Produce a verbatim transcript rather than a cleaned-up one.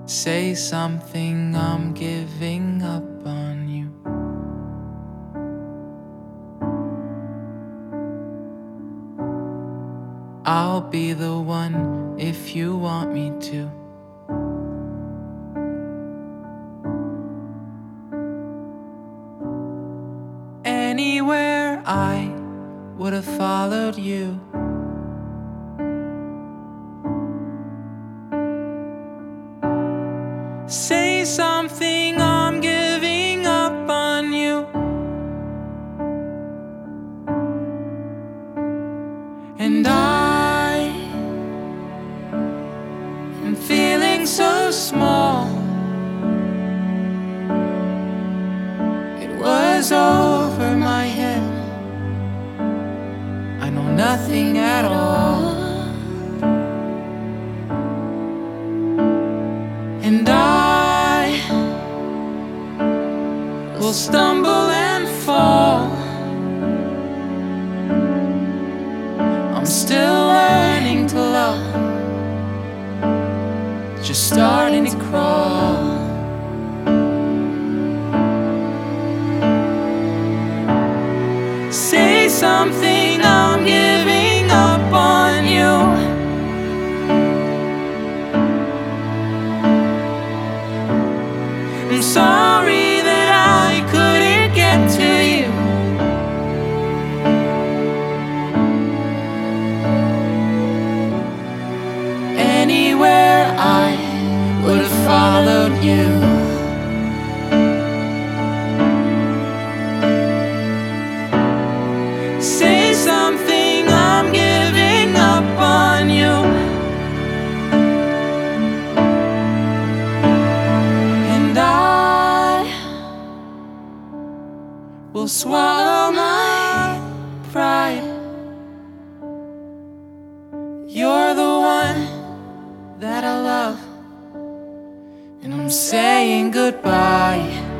Say something, I'm giving up on you. I'll be the one if you want me to. Anywhere I would have followed you. Say something, I'm giving up on you. And I am feeling so small. It was over my head. I know nothing at all. And I will stumble and fall. I'm still learning to love, just starting to crawl. Say something, I'm giving up on you. I'm sorry that I couldn't get to you. Anywhere I would have followed you. Say something, I'm giving up on you. And I will swallow my pride. You're the one that I love, and I'm saying goodbye.